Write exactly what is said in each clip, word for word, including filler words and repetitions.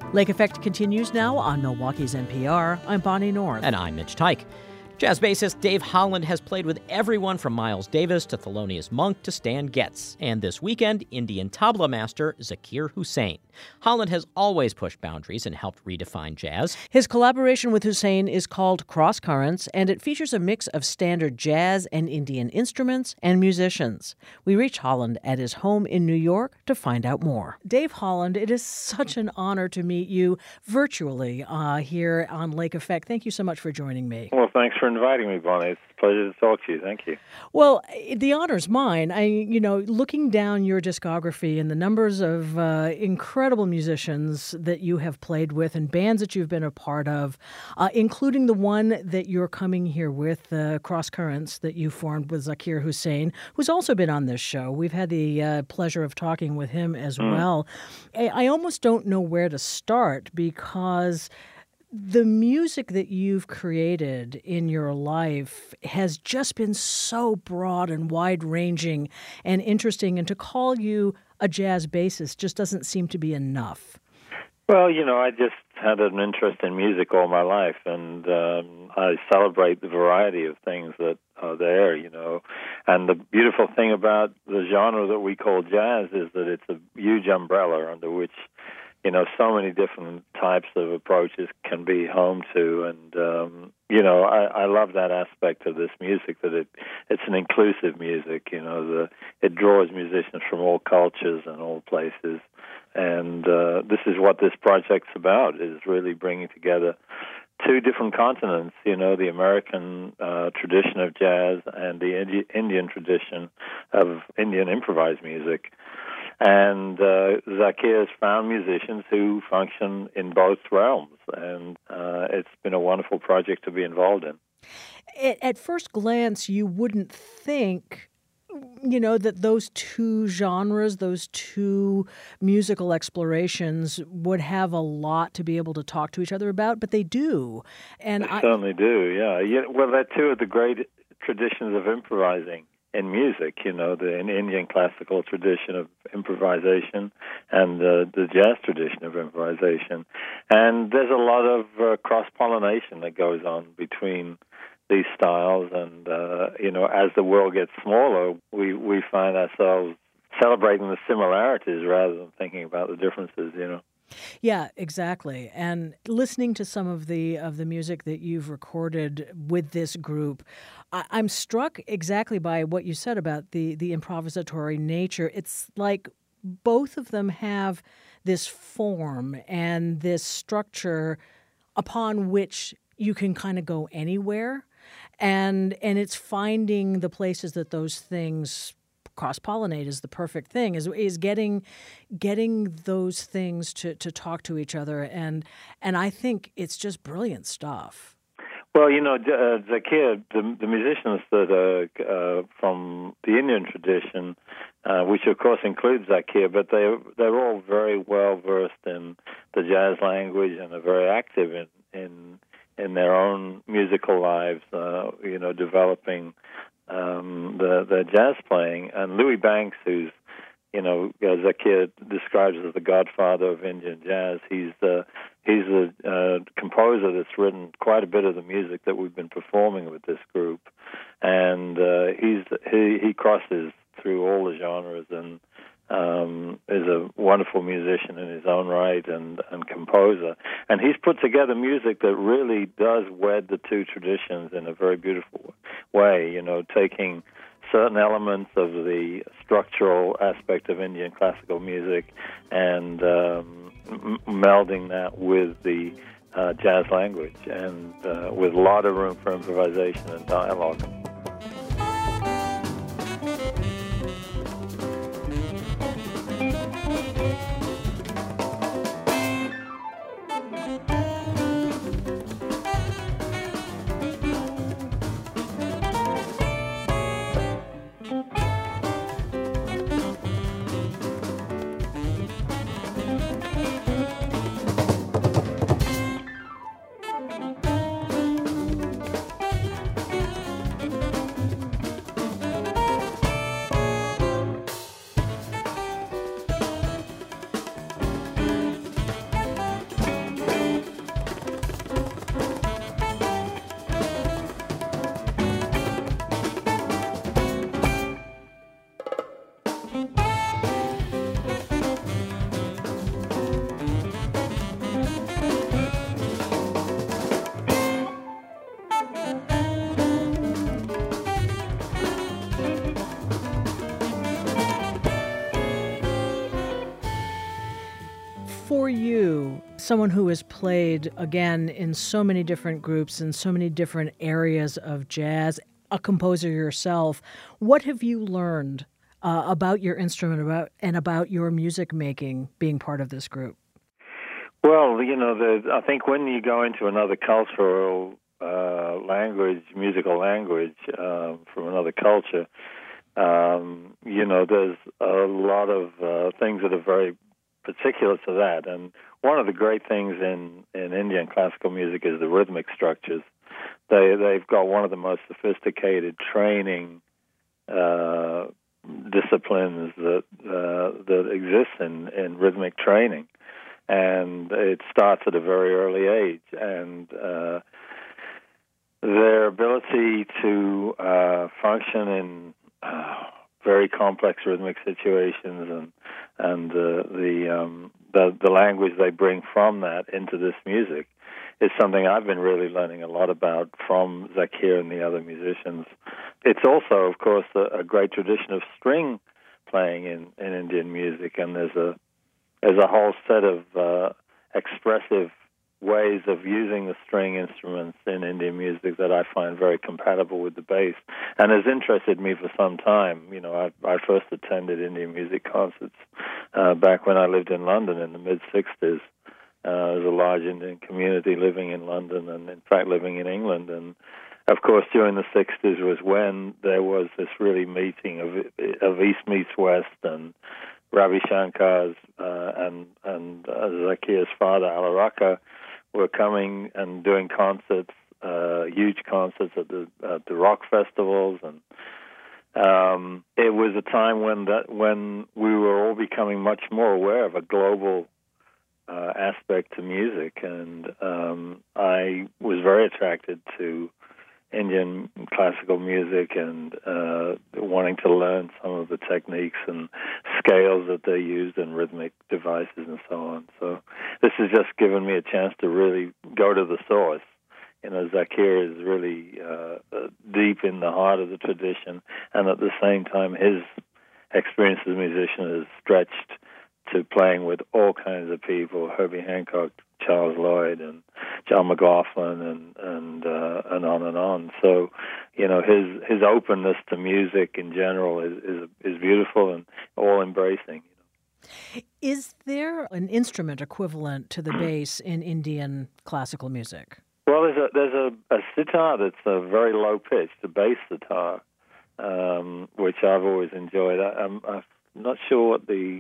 Lake Effect continues now on Milwaukee's N P R. I'm Bonnie North. And I'm Mitch Teich. Jazz bassist Dave Holland has played with everyone from Miles Davis to Thelonious Monk to Stan Getz, and this weekend, Indian tabla master Zakir Hussain. Holland has always pushed boundaries and helped redefine jazz. His collaboration with Hussain is called Cross Currents, and it features a mix of standard jazz and Indian instruments and musicians. We reach Holland at his home in New York to find out more. Dave Holland, it is such an honor to meet you virtually uh, here on Lake Effect. Thank you so much for joining me. Well, thanks for inviting me, Bonnie. It's a pleasure to talk to you. Thank you. Well, the honor's mine. I, you know, looking down your discography and the numbers of uh, incredible musicians that you have played with and bands that you've been a part of, uh, including the one that you're coming here with, uh, Cross Currents, that you formed with Zakir Hussain, who's also been on this show. We've had the uh, pleasure of talking with him as mm. well. I, I almost don't know where to start because the music that you've created in your life has just been so broad and wide-ranging and interesting, and to call you a jazz bassist just doesn't seem to be enough. Well, you know, I just had an interest in music all my life, and um, I celebrate the variety of things that are there, you know. And the beautiful thing about the genre that we call jazz is that it's a huge umbrella under which, you know, so many different types of approaches can be home to. And, um, you know, I, I love that aspect of this music, that it it's an inclusive music, you know. The it draws musicians from all cultures and all places. And uh, this is what this project's about, is really bringing together two different continents, you know, the American uh, tradition of jazz and the Indi- Indian tradition of Indian improvised music. And uh, Zakir has found musicians who function in both realms, and uh, it's been a wonderful project to be involved in. At first glance, you wouldn't think, you know, that those two genres, those two musical explorations would have a lot to be able to talk to each other about, but they do. And they I, certainly do, yeah. yeah. Well, they're two of the great traditions of improvising in music, you know, the Indian classical tradition of improvisation and uh, the jazz tradition of improvisation. And there's a lot of uh, cross-pollination that goes on between these styles. And, uh, you know, as the world gets smaller, we, we find ourselves celebrating the similarities rather than thinking about the differences, you know. Yeah, exactly. And listening to some of the of the music that you've recorded with this group, I, I'm struck exactly by what you said about the, the improvisatory nature. It's like both of them have this form and this structure upon which you can kind of go anywhere. And and it's finding the places that those things cross-pollinate is the perfect thing, is is getting getting those things to, to talk to each other. And and I think it's just brilliant stuff. Well, you know, uh, Zakir, the, the musicians that are uh, from the Indian tradition, uh, which of course includes Zakir, but they they're all very well versed in the jazz language and are very active in in, in their own musical lives. Uh, you know, developing um, the the jazz playing. And Louis Banks, who's you know, as Zakir describes as the godfather of Indian jazz, he's the he's a uh, composer that's written quite a bit of the music that we've been performing with this group, and uh, he's he he crosses through all the genres and um, is a wonderful musician in his own right and and composer, and he's put together music that really does wed the two traditions in a very beautiful way. You know, taking certain elements of the structural aspect of Indian classical music and um, m- melding that with the uh, jazz language, and uh, with a lot of room for improvisation and dialogue. For you, someone who has played, again, in so many different groups in so many different areas of jazz, a composer yourself, what have you learned uh, about your instrument about and about your music making being part of this group? Well, you know, the, I think when you go into another cultural uh, language, musical language uh, from another culture, um, you know, there's a lot of uh, things that are very particular to that. And one of the great things in, in Indian classical music is the rhythmic structures. They, they've got one of the most sophisticated training uh, disciplines that uh, that exists in, in rhythmic training. And it starts at a very early age. And uh, their ability to uh, function in uh, very complex rhythmic situations and and uh, the, um, the the language they bring from that into this music is something I've been really learning a lot about from Zakir and the other musicians. It's also, of course, a, a great tradition of string playing in, in Indian music, and there's a there's a whole set of uh, expressive ways of using the string instruments in Indian music that I find very compatible with the bass, and has interested me for some time. You know, I, I first attended Indian music concerts uh, back when I lived in London in the mid sixties. Uh, there was a large Indian community living in London and, in fact, living in England. And, of course, during the sixties was when there was this really meeting of, of East meets West, and Ravi Shankar's uh, and, and uh, Zakir's father, Alaraka, were coming and doing concerts, uh, huge concerts at the at the rock festivals, and um, it was a time when that when we were all becoming much more aware of a global uh, aspect to music, and um, I was very attracted to Indian classical music and uh, wanting to learn some of the techniques and scales that they used and rhythmic devices and so on. So this has just given me a chance to really go to the source. You know, Zakir is really uh, uh, deep in the heart of the tradition, and at the same time, his experience as a musician is stretched to playing with all kinds of people: Herbie Hancock, Charles Lloyd, and John McLaughlin, and and uh, and on and on. So, you know, his his openness to music in general is is, is beautiful and all embracing. Is there an instrument equivalent to the bass in Indian classical music? Well, there's a there's a, a sitar that's a very low pitched, a bass sitar, um, which I've always enjoyed. I, I'm, I'm not sure what the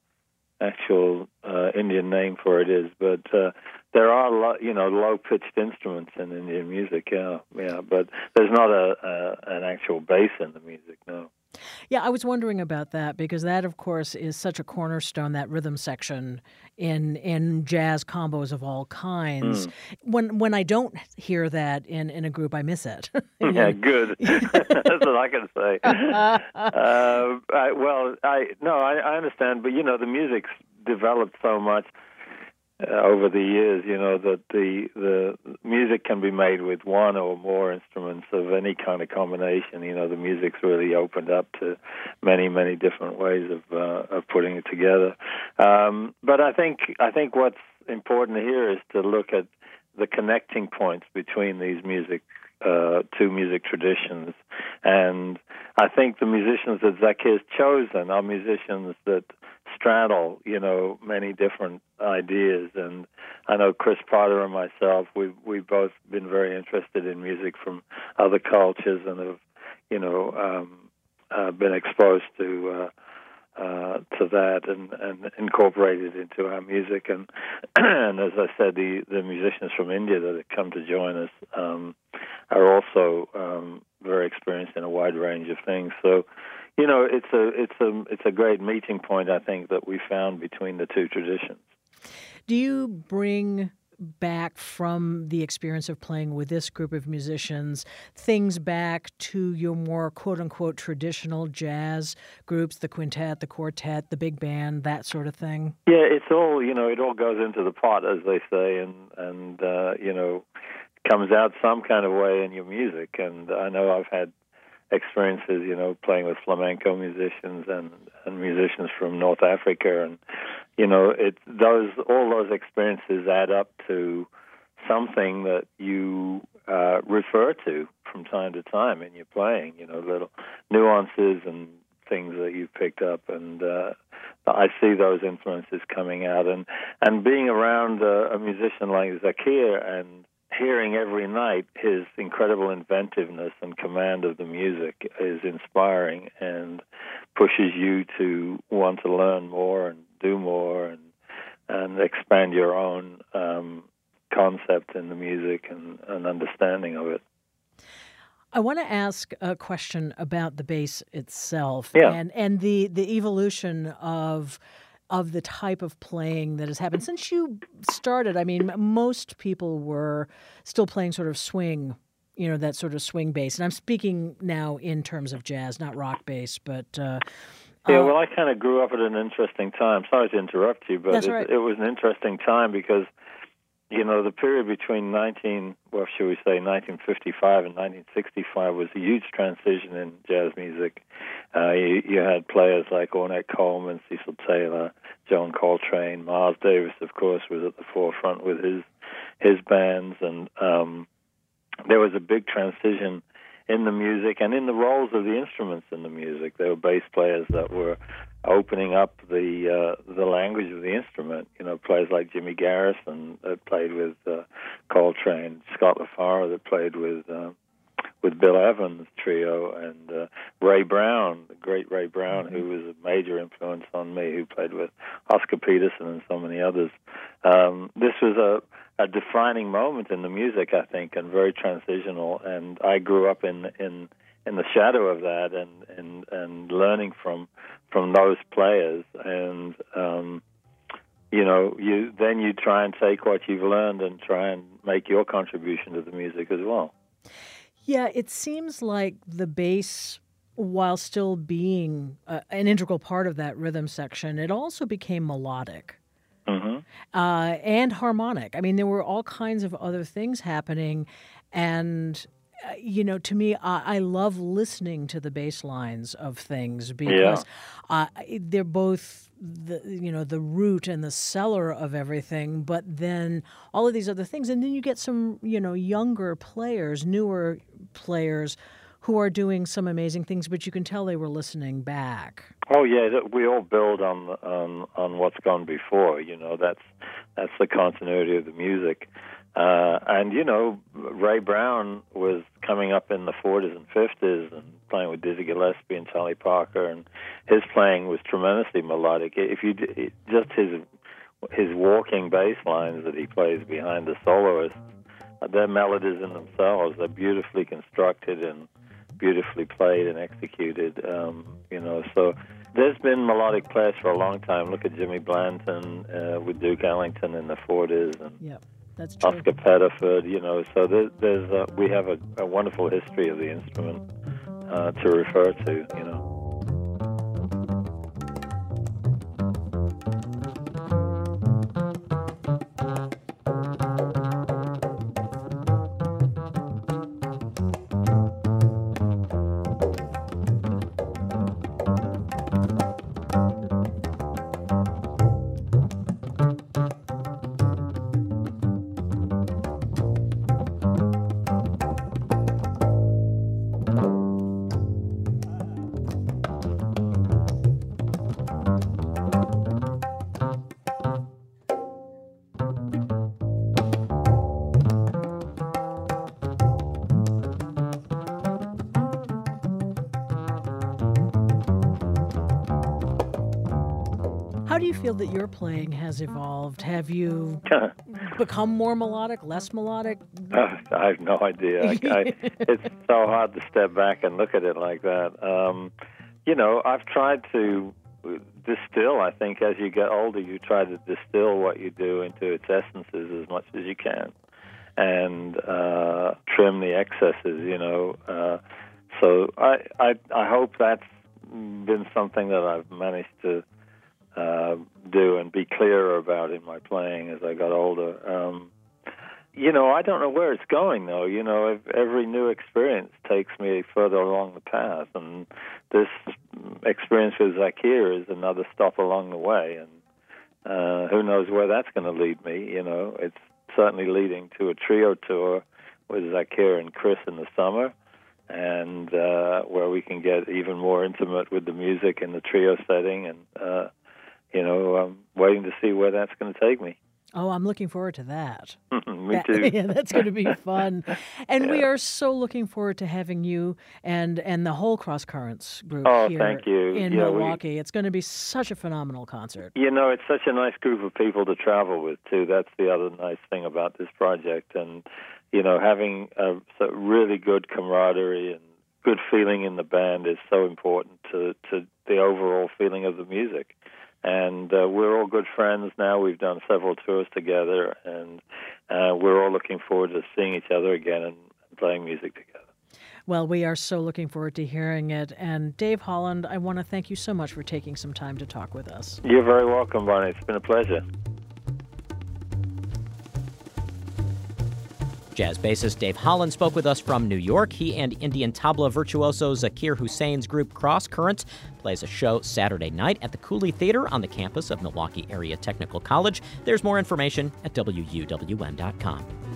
actual uh, Indian name for it is, but uh, there are lo- you know low-pitched instruments in Indian music, yeah, yeah. But there's not a, a an actual bass in the music, no. Yeah, I was wondering about that because that, of course, is such a cornerstone, that rhythm section in in jazz combos of all kinds. Mm. When when I don't hear that in, in a group, I miss it. Yeah, good. That's what I can say. uh, I, well, I no, I, I understand, but you know, the music's developed so much uh, over the years. You know that the the music can be made with one or more instruments of any kind of combination. You know, the music's really opened up to many, many different ways of uh, of putting it together. Um, but I think I think what's important here is to look at the connecting points between these music uh, two music traditions, and I think the musicians that Zakir's chosen are musicians that straddle, you know, many different ideas. And I know Chris Potter and myself, we've, we've both been very interested in music from other cultures and have, you know, um, uh, been exposed to uh, uh, to that and, and incorporated into our music. And, and as I said, the, the musicians from India that have come to join us um, are also um, very experienced in a wide range of things. So, you know, it's a it's a it's a great meeting point, I think, that we found between the two traditions. Do you bring back from the experience of playing with this group of musicians things back to your more quote-unquote traditional jazz groups, the quintet, the quartet, the big band, that sort of thing? Yeah, it's all, you know, it all goes into the pot, as they say, and, and uh, you know, comes out some kind of way in your music. And I know I've had experiences, you know, playing with flamenco musicians and, and musicians from North Africa, and you know, it those all those experiences add up to something that you uh, refer to from time to time in your playing. You know, little nuances and things that you've picked up, and uh, I see those influences coming out, and and being around uh, a musician like Zakir and hearing every night his incredible inventiveness and command of the music is inspiring and pushes you to want to learn more and do more and and expand your own um, concept in the music and, and understanding of it. I want to ask a question about the bass itself, yeah. and and the the evolution of of the type of playing that has happened since you started. I mean, most people were still playing sort of swing, you know, that sort of swing bass. And I'm speaking now in terms of jazz, not rock bass, but uh, yeah. uh, Well, I kind of grew up at an interesting time. Sorry to interrupt you, but That's it, right. it was an interesting time because, you know, the period between nineteen, well, should we say, nineteen fifty-five and nineteen sixty-five was a huge transition in jazz music. Uh, you, you had players like Ornette Coleman, Cecil Taylor, John Coltrane, Miles Davis, of course, was at the forefront with his his bands, and um, there was a big transition in the music and in the roles of the instruments in the music. There were bass players that were opening up the uh, the language of the instrument. You know, players like Jimmy Garrison that played with uh, Coltrane, Scott LaFaro that played with uh, with Bill Evans trio, and uh, Ray Brown, the great Ray Brown, who was a major influence on me, who played with Oscar Peterson and so many others. Um, this was a a defining moment in the music, I think, and very transitional. And I grew up in in, in the shadow of that, and, and, and learning from from those players. And um, you know, you then you try and take what you've learned and try and make your contribution to the music as well. Yeah, it seems like the bass, while still being uh, an integral part of that rhythm section, it also became melodic. Mm-hmm. Uh, and harmonic. I mean, there were all kinds of other things happening, and uh, you know, to me, I, I love listening to the bass lines of things because Yeah. uh, they're both the you know the root and the cellar of everything. But then all of these other things, and then you get some you know younger players, newer players, who are doing some amazing things. But you can tell they were listening back. Oh yeah, we all build on on on what's gone before. You know, that's that's the continuity of the music. Uh, and you know, Ray Brown was coming up in the forties and fifties and playing with Dizzy Gillespie and Charlie Parker, and his playing was tremendously melodic. If you just his his walking bass lines that he plays behind the soloists, they're melodies in themselves. They're beautifully constructed and beautifully played and executed. Um, you know, so. There's been melodic players for a long time. Look at Jimmy Blanton uh, with Duke Ellington in the forties, and yeah, that's true. Oscar Pettiford. You know, so there's, there's uh, we have a, a wonderful history of the instrument uh, to refer to. You know. How do you feel that your playing has evolved? Have you become more melodic, less melodic? Uh, I have no idea. I, I, it's so hard to step back and look at it like that. Um, you know, I've tried to distill. I think as you get older, you try to distill what you do into its essences as much as you can, and uh, trim the excesses. You know, uh, so I, I I hope that's been something that I've managed to Uh, do and be clearer about in my playing as I got older. Um, you know, I don't know where it's going, though. You know, every new experience takes me further along the path, and this experience with Zakir is another stop along the way, and uh, who knows where that's going to lead me. You know, it's certainly leading to a trio tour with Zakir and Chris in the summer, and uh, where we can get even more intimate with the music in the trio setting, and, uh, you know, I'm waiting to see where that's going to take me. Oh, I'm looking forward to that. Me that, too. Yeah, that's going to be fun. And yeah. we are so looking forward to having you and, and the whole Cross Currents group oh, here thank you. in yeah, Milwaukee. We, it's going to be such a phenomenal concert. You know, it's such a nice group of people to travel with, too. That's the other nice thing about this project. And, you know, having a, a really good camaraderie and good feeling in the band is so important to, to the overall feeling of the music. And uh, we're all good friends now. We've done several tours together, and uh, we're all looking forward to seeing each other again and playing music together. Well, we are so looking forward to hearing it. And Dave Holland, I want to thank you so much for taking some time to talk with us. You're very welcome, Bonnie. It's been a pleasure. Jazz bassist Dave Holland spoke with us from New York. He and Indian tabla virtuoso Zakir Hussein's group Cross Currents plays a show Saturday night at the Cooley Theater on the campus of Milwaukee Area Technical College. There's more information at W U W N dot com.